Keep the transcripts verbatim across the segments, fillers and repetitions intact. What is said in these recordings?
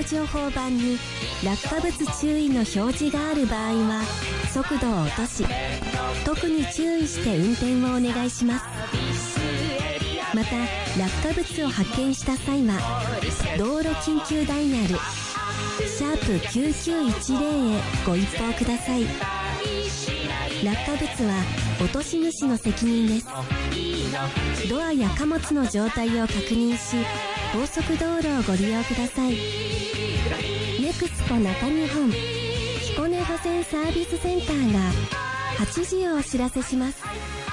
情報板に落下物注意の表示がある場合は速度を落とし、特に注意して運転をお願いします。また落下物を発見した際は道路緊急ダイヤルシャープきゅうきゅういちゼロへご一報ください。落下物は落とし主の責任です。ドアや貨物の状態を確認し、高速道路をご利用ください。ネクスコ中日本彦根保線サービスセンターがはちじをお知らせします。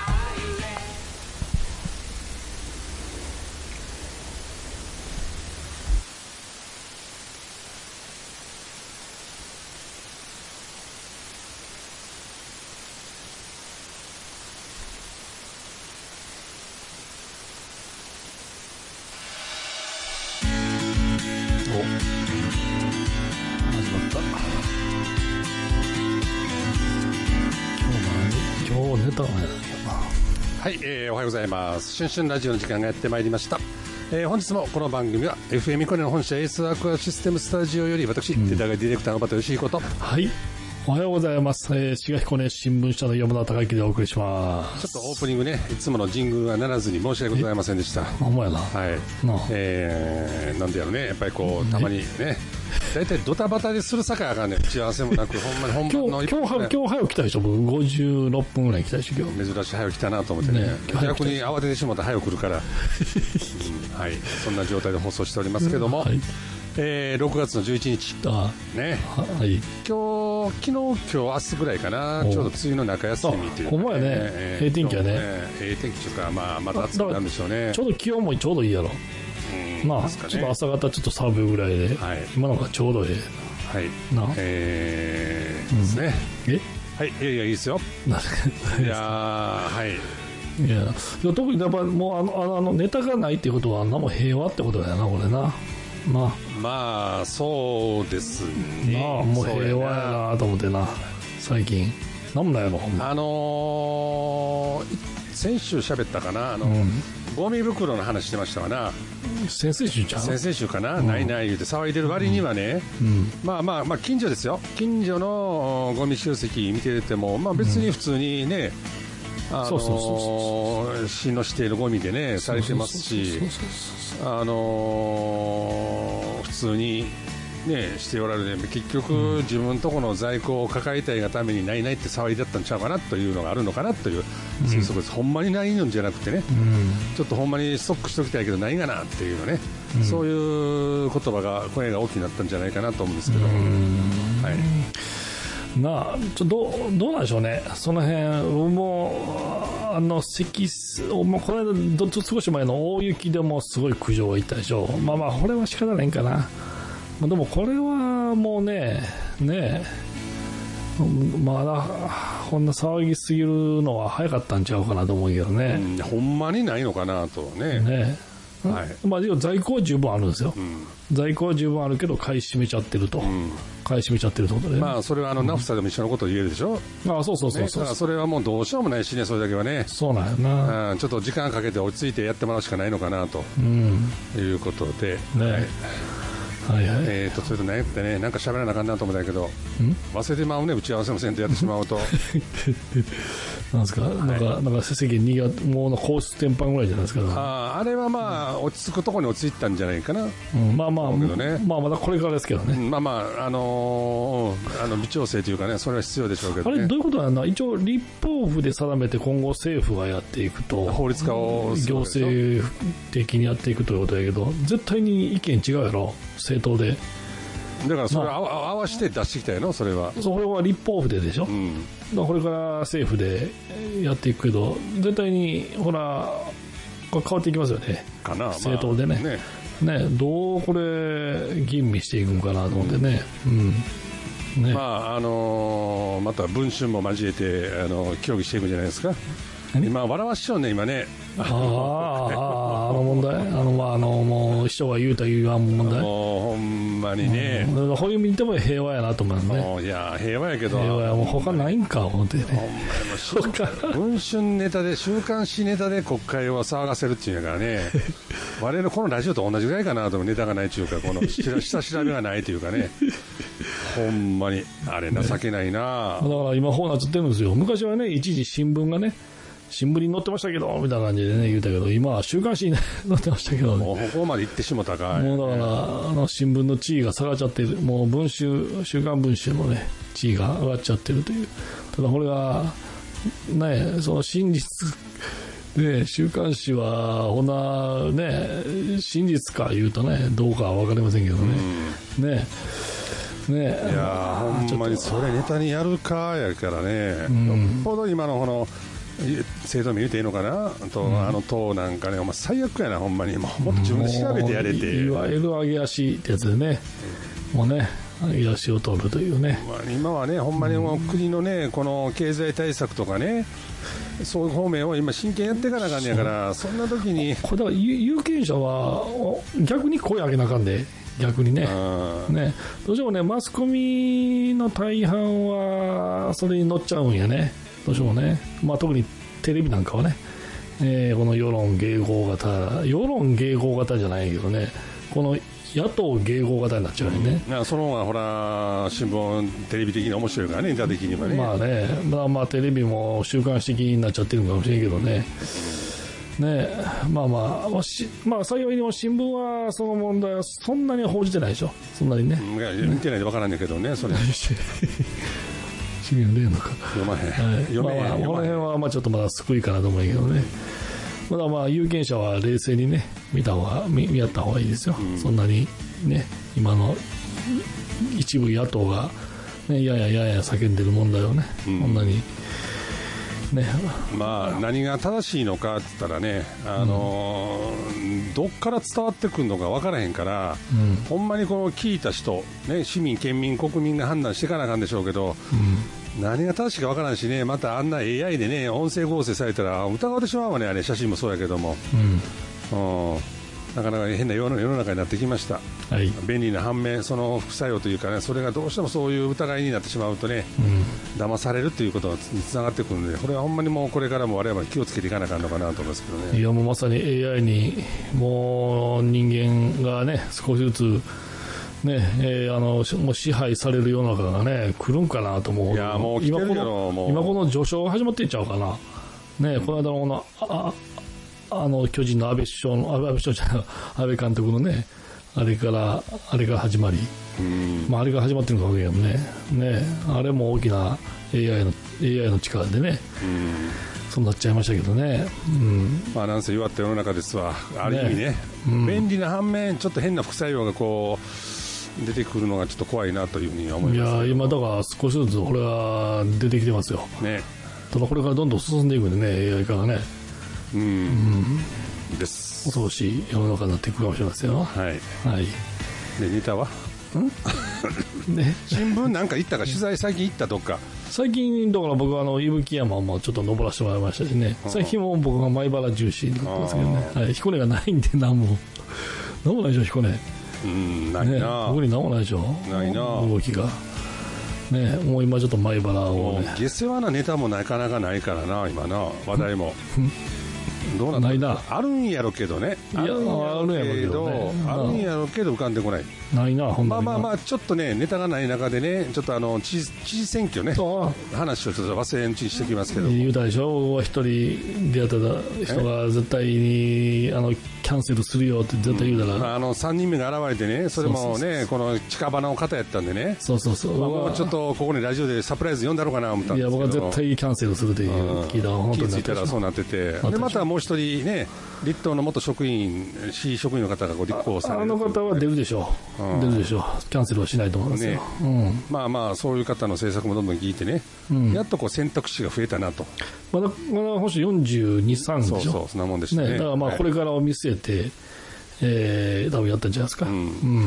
はい、えー、おはようございます。春春ラジオの時間がやってまいりました。えー、本日もこの番組は エフエム 彦根の本社エースアクアシステムスタジオより私、うん、手高ディレクターの小畑義彦と、 はい、おはようございます。えー、滋賀彦根新聞社の山田孝之でお送りします。 ちょっとオープニングね、いつものジングルがならずに申し訳ございませんでした。 ほんまやな。 はい。なえー、なんでやろね、やっぱりこうたまにね。だいたいドタバタでするさかいあかんねん。打ち合わせもなく、ほんまに本番の今日、今日、今日早く来たでしょ。僕ごじゅうろっぷんぐらい来たでしょ、今日。 珍しい早く来たなと思ってね。ね逆に慌ててしまったら早く来るから、うん。はい。そんな状態で放送しておりますけども、はい、えー、ろくがつのじゅういちにち。あね。はい。今日、昨日、今日、明日ぐらいかな。ちょうど梅雨の中休みっていう、ね。 ほんまやね。えー、ええ天気やね。 ええ天気というか、まあ、また暑くなるんでしょうね。 ちょうど気温もちょうどいいやろ。うん、まあ、ね、ちょっと朝方ちょっと寒いぐらいで、はい、今のがちょうどええ。 はい。なえー、ですね。えはい。いやいや、いいですよ。いやはい。 いや、特にやっぱもうあの、あの、あのネタがないっていうことは、なも平和ってことだよな、これな。なまあ、そうですね。 なあ、もう平和やなと思ってな、最近。なんもないやろ、ほんま。 あのー、先週喋ったかな、あの、うん、ゴミ袋の話してましたかな。 先々週ちゃう先々週かな、うん、ないない言うて騒いでる割にはね、うんうん、まあまあまあ近所ですよ。近所のゴミ集積見てても、まあ別に普通にね、うん、あの市の指定のゴミでねされてますし、あのー、普通にねしておられる。結局、うん、自分のところの在庫を抱えたいがためにないないって騒いだったんちゃうかなというのがあるのかなという推測です。ほんまにないのじゃなくてね、うん、ちょっとほんまにストックしときたいけどないがなっていうのね、うん、そういう言葉が声が大きくなったんじゃないかなと思うんですけど、うん、はい。 なあ、ちょどうどうなんでしょうね。その辺もうあの積もうこの間ど少し前の大雪でもすごい苦情がいったでしょ。まあまあこれは仕方ないんかな。でもこれはもうね、ねまだこんな騒ぎすぎるのは早かったんちゃうかなと思うけどね、 うん、ほんまにないのかなとね。ね、 はい、まあ在庫は十分あるんですよ、うん、在庫は十分あるけど買い占めちゃってると、うん、買い占めちゃってるってことで、ね、 まあそれはあの、うん、ナフサでも一緒のことを言えるでしょ。 ああそうそうそうそう、 ね、だからそれはもうどうしようもないしね、それだけはね。 そうなんやな、 うん、ちょっと時間かけて落ち着いてやってもらうしかないのかなと、うん、いうことでね、はいはいはい、えーとそれと何やってね、なんか喋らなあかんなと思ったけど忘れてまうね、打ち合わせもせんとやってしまうとなんですか、はい、なんかなんか世間にがもう皇室典範ぐらいじゃないですか。 ああれはまあ、うん、落ち着くところに落ち着いたんじゃないかな、 うん、まあまあ、ね、まあまだこれからですけどね、うん、 まあまああのー、あの微調整というかね、それは必要でしょうけどね。 あれどういうことなんだ。一応立法府で定めて今後政府がやっていくと、 法律家を行政的にやっていくということやけど、絶対に意見違うやろ、政党で。 だからそれを合わせて出してきたやろ、それは。 それは立法府ででしょ、うん、だからこれから政府でやっていくけど、絶対にほら変わっていきますよね、 かな、 政党でね、まあ、ね, ねどうこれ吟味していくんかなと思ってね、うんうん、 ね、まああのー、また文春も交えてあの協議していくんじゃないですか。 今笑わしちゃうね今ね。 あああの問題、あのまああのもう師匠が言うと言わん問題。 もうほんまにね。 うん、だからこういう意味でも平和やなと思うね。 いや平和やけど。 平和やもう他ないんか思ってね。 ほんまにもう文春ネタで週刊誌ネタで国会を騒がせるっていうんやからね。我々のこのラジオと同じぐらいかなと思う。ネタがないというかこの下調べがないというかね。ほんまにあれ情けないな、 ね、だから今こうなっちゃってるんですよ。昔はね一時新聞がね新聞に載ってましたけどみたいな感じでね言うたけど、今は週刊誌に載ってましたけどね。 もうここまで行ってしもたかい、ね、 もうだからあの新聞の地位が下がっちゃってる。もう文春週刊文春のね地位が上がっちゃってるという。ただこれがねその真実ね、週刊誌はほなね真実か言うとねどうかは分かりませんけどね、うん、ねね、 いやほんまにそれネタにやるかやからね、うん、よっぽど今のこの制度名言うていいのかなと、うん、あの党なんかねお前最悪やなほんまにもうもっと自分で調べてやれて、 いわゆる上げ足ってやつでね、うん、もうね上げ足を取るというね、 まあ、今はねほんまにもう国のねこの経済対策とかねそういう方面を今真剣やっていかなあかんねやから、 そ, そんな時にこれだから有権者は逆に声上げなあかんで逆に ね, ねどうしてもねマスコミの大半はそれに乗っちゃうんやねどうしてもね、まあ、特にテレビなんかはね、えー、この世論迎合型世論迎合型じゃないけどねこの野党迎合型になっちゃうよね、 うん、その方がほら新聞テレビ的に面白いからねネタ的にはねまあねだからまあテレビも週刊誌的になっちゃってるのかもしれんけどねねまあまあ、まあ、幸いにも新聞はその問題はそんなに報じてないでしょそんなにねいや見てないで分からんねんけどねそれ趣味読んでんのか読まへん、はい、読めへん、 まあまあ、この辺はまあちょっとまだ救いかなと思うけどねまだまあ有権者は冷静にね見た方が 見, 見合った方がいいですよ、うん、そんなにね今の一部野党が、ね、やややや叫んでる問題をね、うん、こんなにねまあ何が正しいのかって言ったらねあのーうん、どっから伝わってくるのか分からへんから、うん、ほんまにこの聞いた人、ね、市民県民国民が判断していかなあかんでしょうけど、うん、何が正しいか分からんしねまたあんな エーアイ でね音声合成されたら疑われてしまうわねあれ写真もそうやけども、うんうんなかなか変な世の中になってきました、はい、便利な反面その副作用というかねそれがどうしてもそういう疑いになってしまうとね、うん、騙されるということにつながってくるのでこれはほんまにもうこれからも我々気をつけていかなあかんのかなと思いますけどね。 いやもうまさに エーアイ にもう人間がね少しずつねえー、あのもう支配される世の中がね来るんかなと思う。 いやもう来てるよ今このもう今この序章が始まっていっちゃうかなね、うん、この間のこのああの巨人の安倍首相の安倍首相じゃない安倍監督のねあれからあれが始まり、うんまあ、あれが始まってるのかもしれないけどねねあれも大きな エーアイ の エーアイ の力でね、うんそうなっちゃいましたけどね、うんまあ、 なんせ弱った世の中ですわある意味ね、ねうん、便利な反面ちょっと変な副作用がこう出てくるのがちょっと怖いなというふうに思います。 いや今だから少しずつこれは出てきてますよ、ね、ただこれからどんどん進んでいくんでね エーアイ 化がねうん、うん、です恐ろしい世の中になっていくかもしれませんよ。はい、はい、 でネタはん、ね、新聞なんか行ったか取材最近行ったどっか最近だから僕はあの伊吹山もちょっと登らせてもらいましたしね最近も僕が米原重視になってますけどね、はい、彦根がないんで何も何もないでしょ彦根うんないな、ね、 ここに何もないでしょないな動きがね、もう今ちょっと米原をね下世話なネタもなかなかないからな今な話題もどうなんだないなあるんやろけどねいやあるんやろけどねあるんやろけど浮かんでこないないなほんまあまあまあちょっとねネタがない中でねちょっとあの知事、知事選挙ね話をちょっと忘れんうちにしてきますけど言うたでしょ一人出会った人が絶対にあのキャンセルするよって絶対言うたら、 うんまあ、あのさんにんめが現れてねそれもねこの近場の方やったんでねそうそうそう、 まあ、もうちょっとここにラジオでサプライズ呼んだろうかな思ったんですけどいや僕は絶対キャンセルするという聞いた本当に気づいたらそうなっててでまたもう一人ね立党の元職員市職員の方がご立候補されるあ, あの方は出るでしょう、うん、出るでしょうキャンセルはしないと思うんですよ、ねうん、 まあまあそういう方の政策もどんどん聞いてね、うん、やっとこう選択肢が増えたなとまだまだ星よんじゅうに、さんでしょそうそうそんなもんでしたね、 ねだからまあこれからを見据えて、はいえー、多分やったんじゃないですか。うん、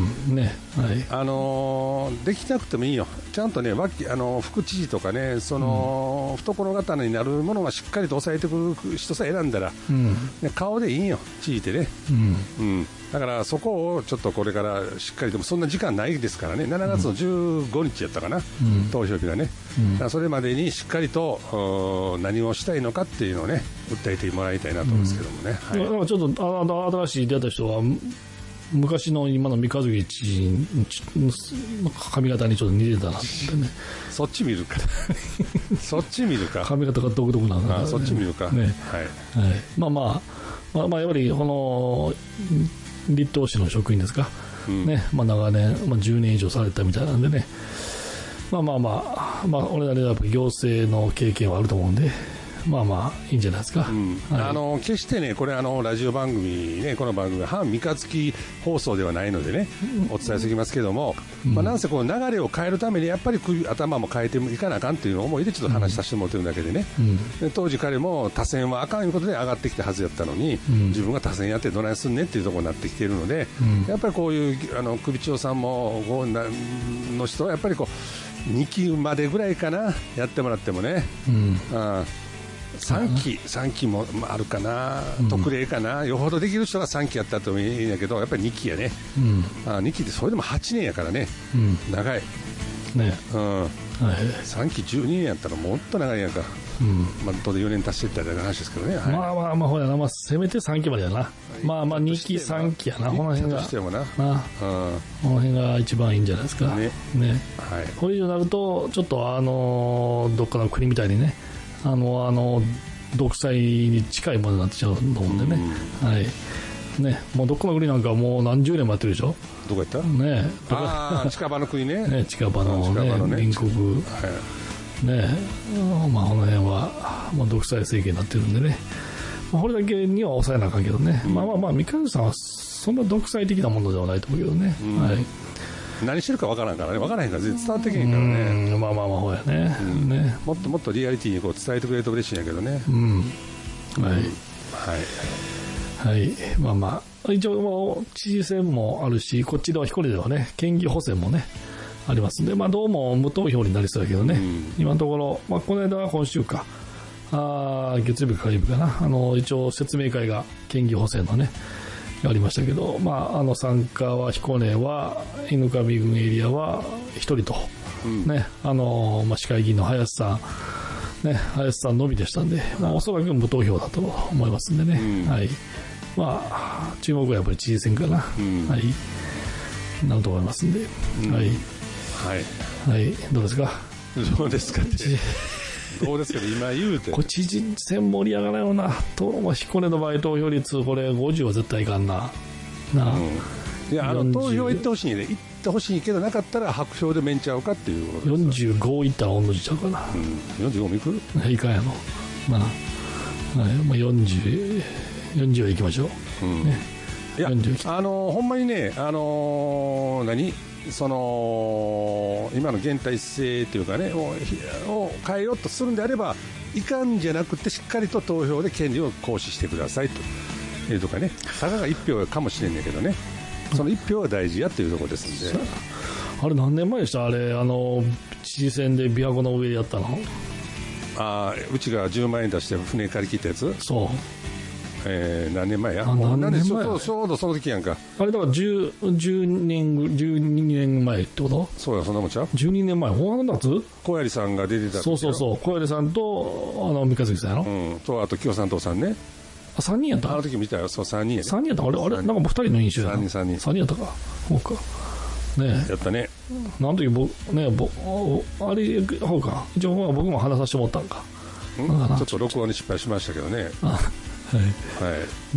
うん、ね、はい。 あのー、できなくてもいいよ。ちゃんとね、脇あの副知事とかね、その、うん、懐刀になるものがしっかりと抑えてくる人さえ選んだら、うん、ね、顔でいいんよ、知事ってね。うん、うん。だからそこをちょっとこれからしっかり、でもそんな時間ないですからね、しちがつのじゅうごにちやったかな、うん、投票日がね、うん、だからそれまでにしっかりと何をしたいのかっていうのをね、訴えてもらいたいなと思うんですけどもね。 うん、はい、だからちょっとあの新しい出た人は、昔の今の三日月知事の髪型にちょっと似てたなってね。 そっち見るかそっち見るか髪型が独特なんだ、ね、 あそっち見るか、ね、 はい、はい、まあまあまあ、まあ、やっぱりこの立東市の職員ですか、うんね、まあ、長年、まあ、じゅうねん以上されたみたいなんでね、まあまあまあ、まあ、俺なりのやっぱ行政の経験はあると思うんで、まあまあいいんじゃないですか、うんはい、あの決してねこれあのラジオ番組ねこの番組は反三日月放送ではないのでね、うん、お伝えしておきますけども、うんまあ、なんせこの流れを変えるためにやっぱり首頭も変えていかなあかんという思いでちょっと話させてもらってるだけでね、うん、で当時彼も多選はあかんいうことで上がってきたはずやったのに、うん、自分が多選やってどないすんねっていうところになってきているので、うん、やっぱりこういうあの首長さんもごの人はやっぱりこうにきまでぐらいかなやってもらってもね、うんあさんき、さんきもあるかな、特例かな、うん、よほどできる人がさんきやったともいいんだけど、やっぱりにきやね、うん、あにきってそれでもはちねんやからね、うん、長い、ねうんはい、さんきじゅうにねんやったらもっと長いやんか、うんまあ、当然よねん足していったりの話ですけどね、はい、 まあまあまあ、ほらな、まあ、せめてさんきまでやな、はい、まあまあにき、さんきやな、この辺が、 してもな、なうん、この辺が一番いいんじゃないですか、ねねはい、これ以上になると、ちょっとあのどっかの国みたいにね、あのあの独裁に近いものになってちゃうと思うんでね、うんはいね、もうどっかの国なんかもう何十年もやってるでしょ。 どこ行った？ ねあ近場の国ね。 ね近場のね、近場のね隣国、はいねまあ、この辺はもう独裁政権になってるんでね、まあ、これだけには抑えなあかんけどね、うん、まあまあまあ三上さんはそんな独裁的なものではないと思うけどね、うんはい何してるか分からんからね、分からへんから伝わってけへんからね、 うんまあまあまあほうやね、うん、ねもっともっとリアリティにこう伝えてくれると嬉しいんやけどね、 うんはい、 はいはい、まあまあ一応もう知事選もあるし、こっちでは彦根ではね県議補選もねありますんで、まあどうも無投票になりそうだけどね、うん、今のところ、まあこの間は今週かあ月曜日か火曜日かな、あの一応説明会が県議補選のねありましたけど、まあ、あの参加は彦根は犬上郡エリアはひとりと、うんねあのまあ、市会議員の林さん、ね、林さんのみでしたんで、まあ、おそらく無投票だと思いますんでね、うんはいまあ、注目はやっぱり知事選かな、うんはい、なると思いますんで、うんはいはいはい、どうですかどうですかってどうですけど今言うてこれ知事選盛り上がらよなと、まあ、彦根の場合投票率これごじゅうは絶対いかんななあ、うん、 いやあの投票行ってほしいね行ってほしいけどなかったら白票でめんちゃうかっていうことです。 よんじゅうごいったら御の字ちゃうかな、 うん、よんじゅうごもいくいかんやろまあ、はいまあ、よんじゅう、よんじゅうは行きましょう、うんね、 いやあのほんまにねあのー、何その今の現体制というかねを変えようとするんであればいかんじゃなくてしっかりと投票で権利を行使してくださいというとかね、たかがいち票かもしれんねんけどね、そのいち票は大事やというところですんで。 あれ何年前でしたあれあの知事選で琵琶湖の上でやったのあうちがじゅうまんえん出して船借り切ったやつそうえー、何年前やあ何年前ちょうどちょうどその時やんかあれだからじゅう、じゅうねんじゅうにねんまえってことそうやそんなもんちゃうじゅうにねんまえほんの夏小槍さんが出てたそうそうそう小槍さんとあの三日月さんやろ、 うん、とあと清さんとさんねあさんにんやったあの時見たよそうさんにんやさんにんやったあれあれなんかもうふたりの印象やなさんにんさんにんさんにんやったかそうかねやったねなんとき僕ねぼあれほうか一応僕も話させてもらったんかんちょっと録音に失敗しましたけどねあはい、はい、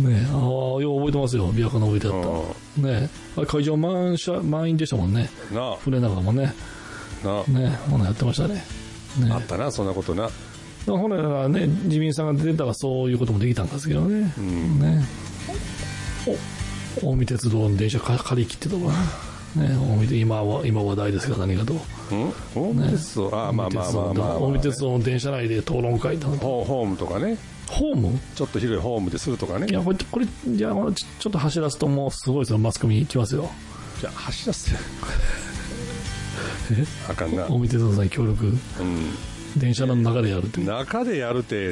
ねああよう覚えてますよ琵琶湖の上でやったねあれ会場満車満員でしたもんねなあ船長もねなあねほなやってましたねねあったなそんなことな本来はね自民さんが出てたらそういうこともできたんですけどね、うん、ねお近江鉄道の電車借り切ってたわね、今は今話題ですが何かと。 近江鉄道、ね、あまあまあまあまあ、 近江鉄道の電車内で討論会だホームとかね。 ホームちょっと広いホームでするとかね。 いやこれこれじゃあちょちょっと走らすともうすごいですよ、マスコミ来ますよ。 じゃあ走らせてあかんな。 近江鉄道さん協力、うん、電車の中でやるって中でやるって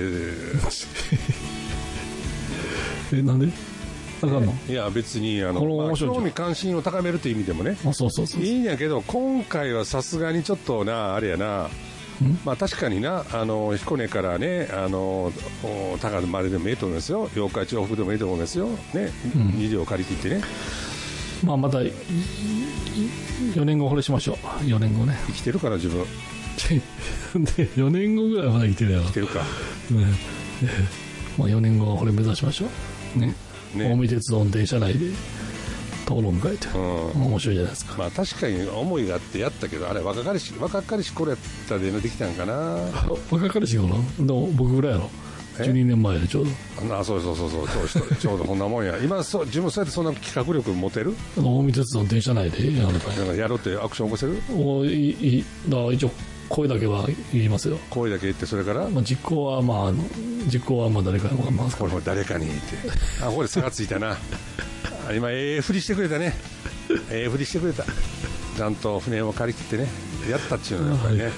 えなんであかんの？ いや別にあの、まあ、興味関心を高めるという意味でもね、 あそうそうそうそういいんやけど、今回はさすがにちょっとなあれやな、まあ、確かにな、あの彦根からね、あの高田まででもいいと思いますよ、八日市往復でもいいと思いますよ、ね、うん、に両借り切ってね、 まあ、またよねんごこれしましょう。よねんごね。 生きてるから自分でよねんごぐらいはまだ生きてるやろ。 生きてるか、 ねまあ、よねんごはこれ目指しましょうね。ね、近江鉄道の電車内で討論会って、うん、面白いじゃないですか。 まあ確かに思いがあってやったけど、あれ若かりし若かりし頃やったでできたんかな。 若かりし頃でも僕ぐらいやろ。じゅうにねんまえでちょうど。 あそうそうそうそうちょうどちょうどこんなもんや。今そう自分そうやってそんな企画力持てる？ 近江鉄道の電車内でやるかやろうってアクション起こせる？ おいいだから一応声だけは言いますよ。 声だけ言ってそれから、 まあ、実行はまあ実行はまあ誰かに分かりますから。 これ誰かに言ってあここで差がついたな今ええ振りしてくれたねええ振りしてくれたちゃんと船を借り切ってねやったっちゅうのはやっぱりね、はい、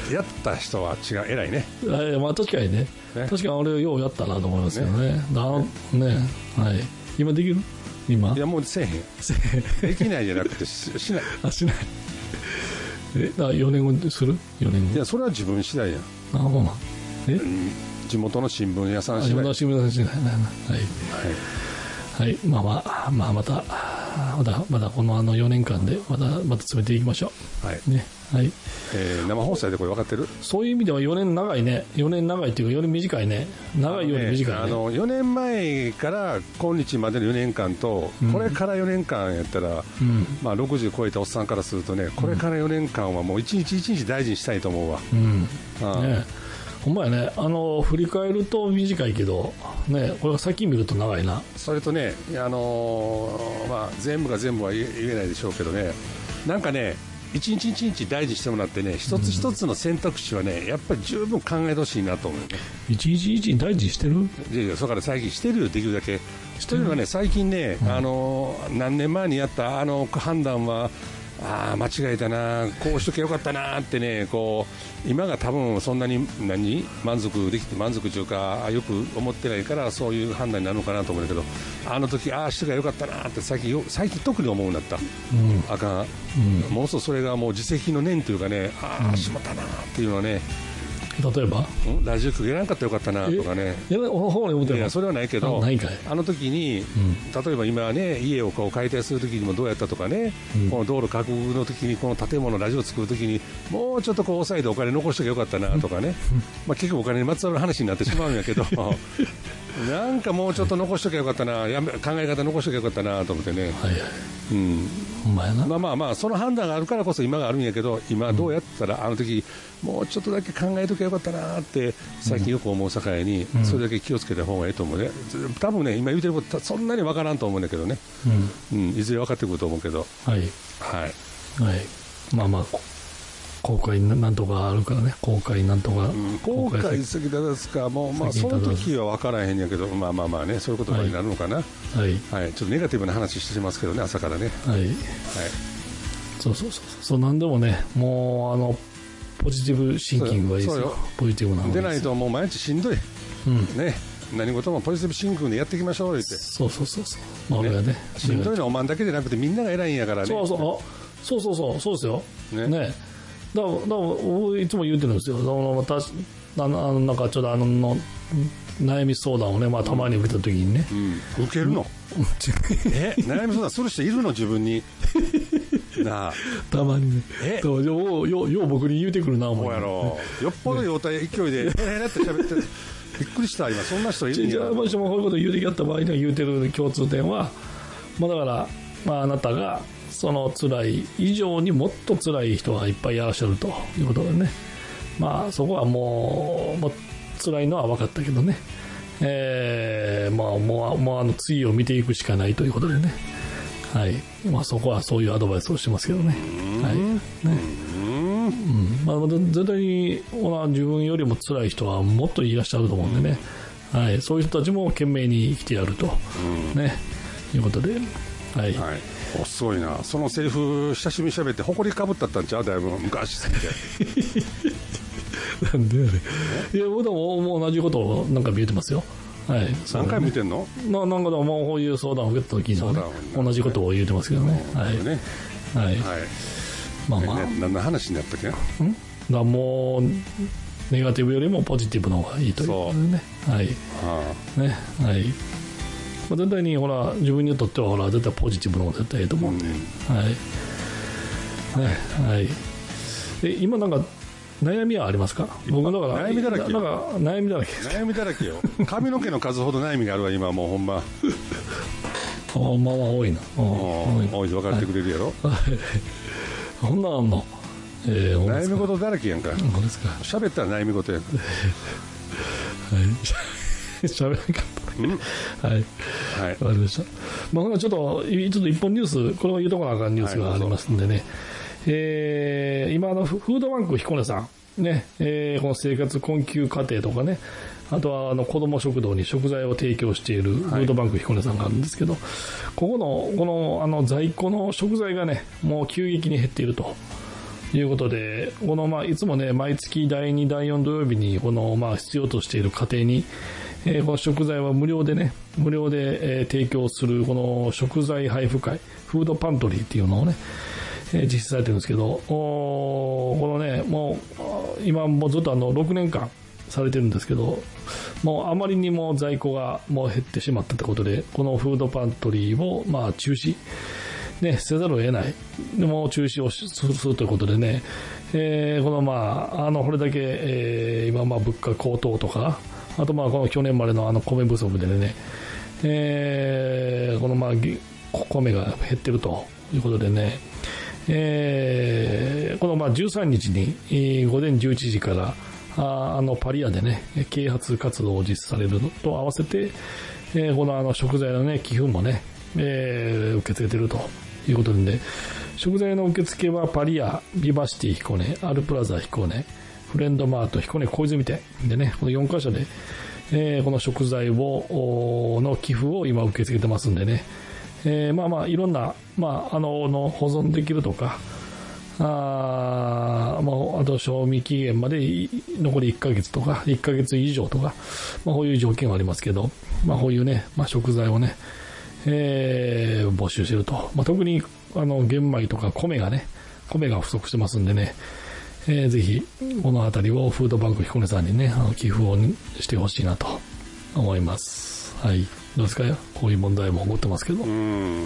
やった人は違う偉いね。 まあ確かにね、ね確かに俺ようやったなと思いますけどね。ねだねはい今できる？今いやもうせえへんせえへんできないじゃなくて し, しないあしないえだよねんごするよねんごいやそれは自分次第やん。 あほうなんえ、うん、 地元の新聞屋さん次第。 地元の新聞屋さん次第はいはい、はい、まあまあまあまたまだまだこのあのよねんかんでまたまた詰めていきましょう。はいねはいえー、生放送でこれ分かってる？ そういう意味ではよねん長いね。よねん長いっていうかよねん短いね。長いより短いね。 あのよねんまえから今日までのよねんかんと、うん、これからよねんかんやったら、うんまあ、ろくじゅう超えたおっさんからするとね、これからよねんかんはもう一日一日大事にしたいと思うわ。うんあねほんまやね。あの振り返ると短いけど、ね、これは先見ると長いな。 それとね、あのーまあ、全部が全部は言えないでしょうけどね、なんかね一日一日大事にしてもらってね、一つ一つの選択肢はねやっぱり十分考えてほしいなと思うね。 一日一日大事にしてる？ いやそれから最近してるよ、できるだけ。というのはね、最近ね、うん、あの何年前にやったあの判断はああ間違えたな、こうしとけよかったなってね、こう今が多分そんなに何満足できて満足というかよく思ってないからそういう判断になるのかなと思うんだけど、あの時ああしとけばよかったなって最近よ最近特に思うようになった、うん、あかん、うん、もうそそれがもう自責の念というかね、ああしまったなっていうのはね。 例えば、 うん、ラジオ局やらなかったらよかったなとかね。 いやいやそれはないけど、 あ, あの時に、うん、例えば今ね家をこう解体する時にもどうやったとかね、うん、この道路確保の時にこの建物ラジオ作る時にもうちょっとこう抑えてお金残しておけばよかったなとかね、うんまあ、結局お金にまつわる話になってしまうんやけどなんかもうちょっと残しておけばよかったな、やめ考え方残しておけばよかったなと思ってね、はいはいうん、ほんまやな。まあまあまあその判断があるからこそ今があるんやけど、今どうやったら、うん、あの時もうちょっとだけ考えとけばよかったなって最近よく思うさかいに、うん、それだけ気をつけた方がいいと思うね。多分ね今言うてることそんなに分からんと思うんだけどね、うんうん、いずれ分かってくると思うけど、はいはいはい、まあまあ公開なんとかあるからね、公開なんとか、うん、 公開先だですか、もうまあその時は分からへんやけど、まあまあまあね、そういうことになるのかな、はいはいはい、ちょっとネガティブな話してますけどね、朝からね、はい、はい、 そうそうそうそう、なんでもね、もうあのポジティブシンキングがいいですよ、ポジティブな話でないともう毎日しんどい、うんね、何事もポジティブシンキングでやっていきましょう言って、 そうそうそうそう、まあ、俺はね、ね、 しんどいのはお前だけでなくてみんなが偉いんやからね、 そうそうそうそうそうそうですよね、ねだからだから僕いつも言うてるんですよ、私あのあのなんかちょっとあのの悩み相談をね、まあ、たまに受けた時にね、 うん、受けるのえ悩み相談する人いるの自分になあたまにねえようようよう僕に言うてくるな思うやろよっぽど容態勢いでえーって喋ってびっくりした今そんな人いるんや。 じゃあもしもこういうこと言うてきやった場合には言うてる共通点は、まあ、だから、まあ、あなたがその辛い以上にもっと辛い人がいっぱいいらっしゃるということでね、まあそこはもう、もう辛いのは分かったけどね、えー、まあもう、もうあの次を見ていくしかないということでね、 はい。まあそこはそういうアドバイスをしてますけどね。はい。ね。うん。まあ絶対に自分よりも辛い人はもっといらっしゃると思うんでね。はい。そういう人たちも懸命に生きてやると。ね。いうことで。はい。はい。 おすごいな。そのセリフ久しぶりに喋って誇りかぶったったんちゃう？だいぶ昔すぎて。 なんでやね。いや僕でももう同じことをなんか見えてますよ。はい。 何回も見てんの？ ななんかでもこういう相談を受けた時にはね、同じことを言ってますけどね。はい。ね。はい。はい。まあまあ。 何の話になったっけ？ ん？だもうネガティブよりもポジティブの方がいいということでね。はい。はあ、ね。はい。まあ、絶対にほら自分にとってはほら絶対ポジティブの方が絶対いいと思うんで、うん、はい。ね。はい。え今なんか悩みはありますか？僕だから悩みだらけ。 なんか悩みだらけ。 悩みだらけよ。髪の毛の数ほど悩みがあるわ今もうほんま。 あまあまあ多いな。 多いで分かってくれるやろ。はい。 そんなんあんの。 えー、悩み事だらけやんか。 そうですか。 喋ったら悩み事やんか。はい。 喋らなかった。うん、はい。はい。わかりました。まあちょっとちょっと一本ニュースこれを言うとこなあかんニュースがありますんでね。はい、えー、今のフードバンク彦根さんね、えー、この生活困窮家庭とかね、あとはあの子ども食堂に食材を提供しているフードバンク彦根さんがあるんですけど、はい、ここのこのあの在庫の食材がねもう急激に減っているということで、このまあいつもね毎月だいにだいよん土曜日にこのまあ必要としている家庭に、えー、この食材は無料でね無料で、えー、提供するこの食材配布会フードパントリーっていうのをね実施されてるんですけど、このねもう今もうずっとあのろくねんかんされてるんですけど、もうあまりにも在庫がもう減ってしまったということで、このフードパントリーをまあ中止、ね、せざるを得ない、でも中止をするということでね、えー、このまああのこれだけ、えー、今まあ物価高騰とか、あとまあこの去年までのあの米不足でね、えー、このまあ米が減ってるということでね。えー、このまあじゅうさんにちに、えー、午前じゅういちじからあ, あのパリアでね啓発活動を実施されるのと合わせて、えー、このあの食材のね寄付もね、えー、受け付けているということで、ね、食材の受付はパリア、ビバシティ彦根、アルプラザ彦根、フレンドマート彦根小泉店でねこのよんかしょで、えー、この食材をの寄付を今受け付けてますんでね。えー、まあまあいろんな、まあ、あのの保存できるとか、あ, まあ, あと賞味期限まで残りいっかげつとかいっかげつ以上とか、まあ、こういう条件はありますけど、まあ、こういうね、まあ、食材をね、えー、募集していると、まあ、特にあの玄米とか米がね米が不足してますんでね、えー、ぜひこのあたりをフードバンク彦根さんにねあの寄付をしてほしいなと思います。はい。どうですか？こういう問題も起こってますけど。うん。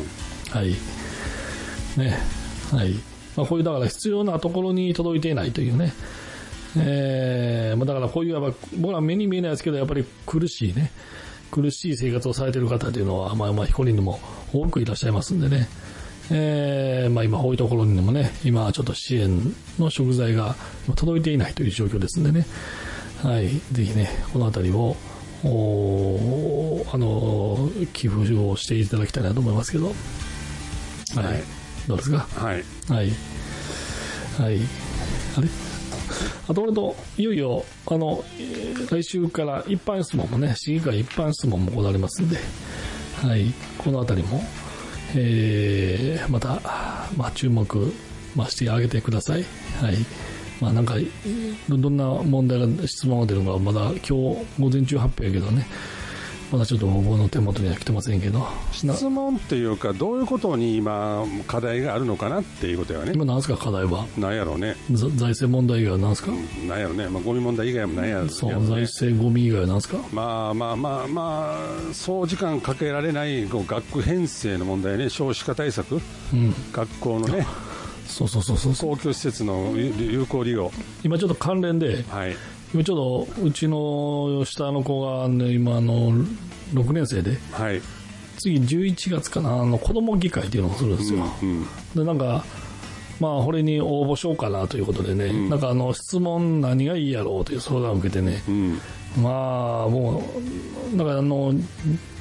はい。ね。はい。まあ、こういうだから必要なところに届いていないというね。えー、まあだからこういう僕ら目に見えないですけどやっぱり苦しいね。苦しい生活をされている方というのはまあまあ彦根にも多くいらっしゃいますんでね。えー、まあ今こういうところにもね今ちょっと支援の食材が届いていないという状況ですんでね。はい。ぜひねこのあたりをおあの寄付をしていただきたいなと思いますけど、はい、はい、どうですか？はいはいはい。あれあと俺といよいよあの来週から一般質問もね市議会一般質問も行われますんで、はい、このあたりも、えー、また、まあ、注目、まあ、してあげてください。はい。まあなんかどんな問題が質問が出るのかまだ今日午前中発表やけどねまだちょっと僕の手元には来てませんけど、 質問っていうかどういうことに今課題があるのかなっていうことやね。 今何ですか課題は？ 何やろうね。 財政問題以外は何ですか？ 何やろうね。まあゴミ問題以外も何やろうね。 そう財政ゴミ以外は何ですか？ まあまあまあまあ総時間かけられないこう学区編成の問題ね。少子化対策、うん、学校のねそうそうそうそう公共施設の有効利用。 今ちょっと関連で、はい、今ちょっとうちの下の子が、ね、今あのろくねん生で、はい、次じゅういちがつかなあの子ども議会っていうのをするんですよ、うんうん、でなんかまあこれに応募しようかなということでね、うん、なんかあの質問何がいいやろうという相談を受けてね、うん、まあもうだからあの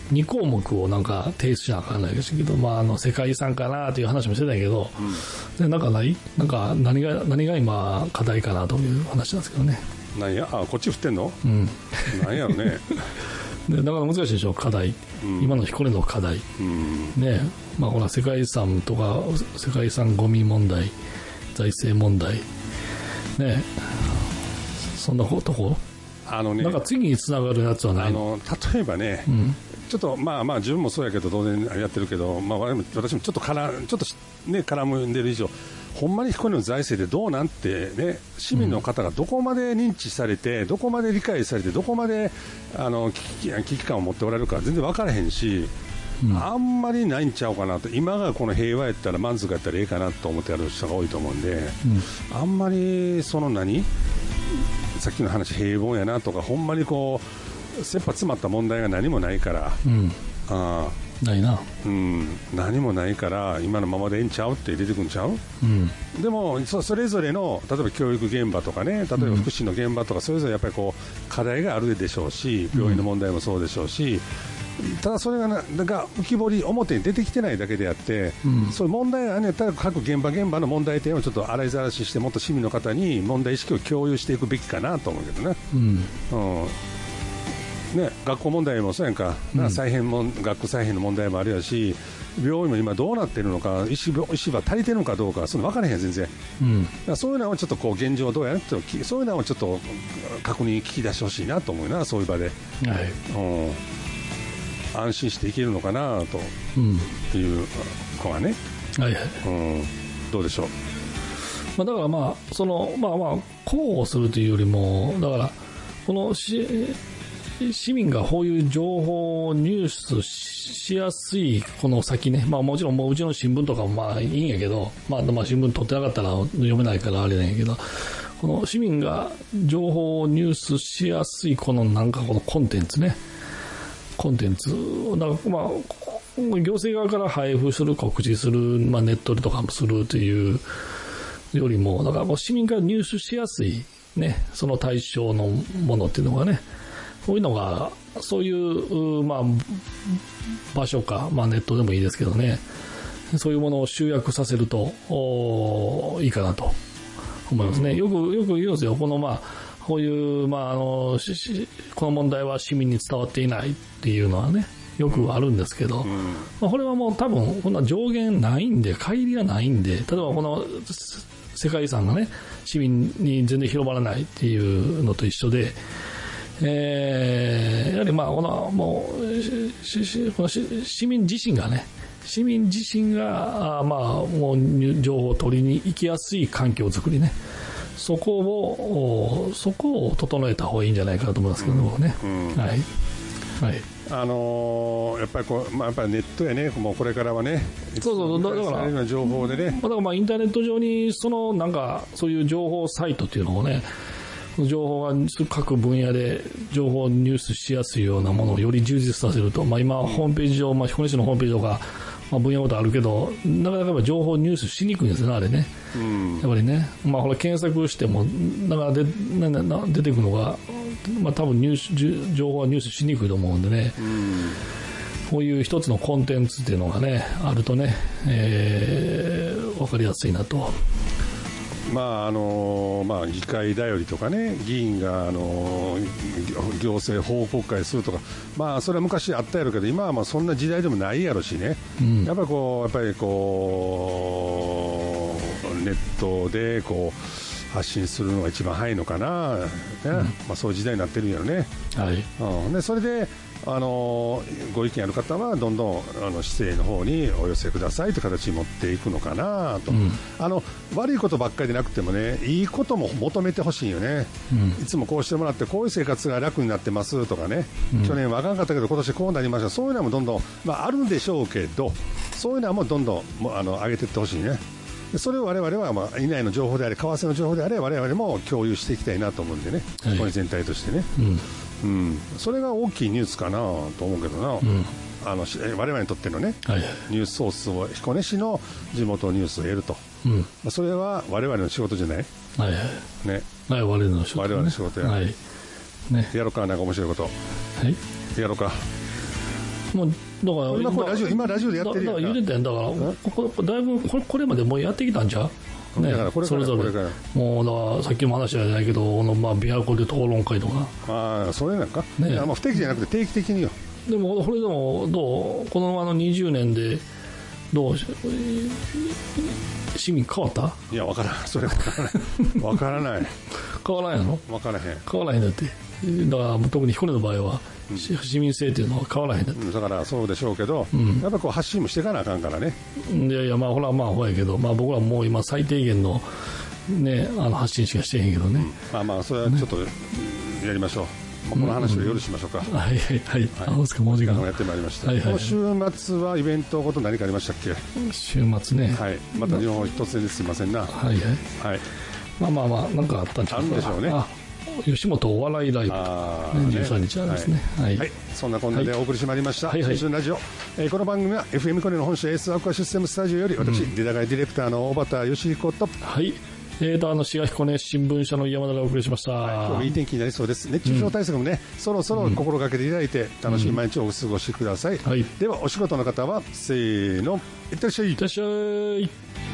に項目をなんか提出しなあかんないですけど、まあ、あの世界遺産かなという話もしてたけど、うん、でなんかないなんか何が何が今課題かなという話なんですけどね。 何やあこっち振ってんの？ うん。 何やろね。 でなかなか難しいでしょ課題、うん、今の彦根の課題、うん、ねまあこの世界遺産とか世界遺産ゴミ問題、財政問題ねそんなとこあのねなんか次につながるやつはないの？ あの例えばね。うんちょっとまあまあ自分もそうやけど当然やってるけど、まあ、私もちょっとからちょっとね絡んでる以上ほんまに彦根の財政でどうなんてね市民の方がどこまで認知されて、うん、どこまで理解されてどこまであの危機、危機感を持っておられるか全然分からへんし、うん、あんまりないんちゃうかなと今がこの平和やったら満足やったらええかなと思ってやる人が多いと思うんで、うん、あんまりその何さっきの話平凡やなとかほんまにこう切羽詰まった問題が何もないから、うん、あないな、 うん、何もないから今のままでええんちゃうって出てくるんちゃう、うん、でも そ, それぞれの例えば教育現場とかね例えば福祉の現場とかそれぞれやっぱりこう課題があるでしょうし病院の問題もそうでしょうし、うん、ただそれがななんか浮き彫り表に出てきてないだけであって、うん、そういう問題があるんやったら各現場現場の問題点をちょっと洗いざらししてもっと市民の方に問題意識を共有していくべきかなと思うけどね、うんうんね、学校問題もそうやんか、うん、再編も学校再編の問題もあるやし病院も今どうなってるのか医師医師は足りてるのかどうかその分からへん全然、うん、だからそういうのをちょっとこう現状どうやるってそういうのをちょっと確認聞き出してほしいなと思うなそういう場で、はいうん、安心していけるのかなという子はね、はいはいうん、どうでしょう、 まあ、だからまあそのまあまあ広報するというよりもだからこのし市民がこういう情報を入手しやすいこの先ね、まあもちろんもううちの新聞とかもまあいいんやけど、まあまあ新聞取ってなかったら読めないからあれなんやけど、この市民が情報を入手しやすいこのなんかこのコンテンツね、コンテンツをなんかまあ行政側から配布する告知する、まあネットでとかもするというよりも、だからもう市民から入手しやすいね、その対象のものっていうのがね。そういうのがそういう、まあ、場所か、まあ、ネットでもいいですけどねそういうものを集約させるといいかなと思いますね。よくよく言うんですよこの、まあ、こういう、まあ、あのこの問題は市民に伝わっていないっていうのはねよくあるんですけど、うんまあ、これはもう多分こんな上限ないんで乖離がないんで例えばこの世界遺産がね市民に全然広まらないっていうのと一緒でえー、やはりまあこのもうししこのし市民自身がね市民自身があまあもう情報を取りに行きやすい環境づくりねそこをそこを整えた方がいいんじゃないかなと思いますけどもね、うんうん、はいはいあのー、やっぱりこう、まあ、やっぱりネットやねもうこれからはねそうそうだからそういう情報でねだからまあインターネット上にそのなんかそういう情報サイトっていうのをね情報が各分野で情報を入手しやすいようなものをより充実させると、まあ、今ホームページ上、まあ、彦根市のホームページとか、まあ、分野ごとあるけどなかなか情報入手しにくいんですよねあれね、うん、やっぱりね、まあ、ほら検索してもなかなか出出てくるのが、まあ、多分入手情報は入手しにくいと思うんでね、うん、こういう一つのコンテンツっていうのがねあるとね、えー、分かりやすいなと。 まああのまあ、議会だよりとかね議員が、あの行政報告会するとか、まあ、それは昔あったやろうけど今はまあそんな時代でもないやろしね、うん、やっぱりこうやっぱりこうネットでこう発信するのが一番早いのかな、ねうんまあ、そういう時代になってるんやろね、はいうん、でそれであのご意見ある方はどんどんあの市政の方にお寄せくださいという形に持っていくのかなと、うん、あの悪いことばっかりでなくてもねいいことも求めてほしいよね、うん、いつもこうしてもらってこういう生活が楽になってますとかね、うん、去年はあかんかったけど今年こうなりましたそういうのもどんどん、まあ、あるんでしょうけどそういうのはもうどんどんもうあの上げていってほしいね。それを我々は、まあ、以内の情報であれ為替の情報であれ我々も共有していきたいなと思うんでね、はい、これ全体としてね、うんうん、それが大きいニュースかなと思うけどな、うん、あの我々にとってのね、はい、ニュースソースを彦根市の地元ニュースを得ると、うんまあ、それは我々の仕事じゃない、はいはいねはい、我々の仕事、ね、 我々の仕事や、はいね、やろうかなんか面白いこと、はい、やろうかもうだから今これラジオ今ラジオでやってるやんか。 だから言うてたんだからここだいぶこれ、これまでもうやってきたんじゃね、 だからこれからそれぞれこれからもうだからさっきも話じゃないけどこのまあ琵琶湖で討論会とかああそれなんか、 ね、 いやまあ不定期じゃなくて定期的によ。 でもこれでもどうこのあのにじゅうねんでどう市民変わった？ いや分からんそれ分からない分からない変わらんやろ？ 分からへん。 変わらへんだってだから特に彦根の場合は、うん、市民性っていうのは変わらへんだって、 だからそうでしょうけど、うん、やっぱこう発信もしていかなあかんからね。 いやいやまあほらまあほやけど、まあ、僕らもう今最低限のねあの発信しかしてへんけどね、うん、 まあまあそれはちょっとやりましょう、ね、この話を夜しましょうか、 うんうん、はいはいはい、はい、あすかもう時間やってまいりました、 はいはいはい、 この週末はイベントごと何かありましたっけ？ 週末ね、 はい、また日本突然ですいませんな。 はいはい、はい、まあまあまあなんかあったんちゃうか。 あるんでしょうね。 吉本お笑いライブ、ね、じゅうさんにちなんですね、はいはいはい、 そんなこんなでお送りしてまいりました、はい、新春ラジオ、えー、この番組は エフエム コネの本社エースアクアシステムスタジオより私、うん、デザガイディレクターの小畑義彦と、 はいえーとあの滋賀彦根新聞社の山田がお送りしました、はい、 今日もいい天気になりそうです。熱中症対策もね、うん、そろそろ心がけていただいて楽しい毎日をお過ごしください、うんはい、ではお仕事の方はせーのいってらっしゃい。 いってらっしゃい。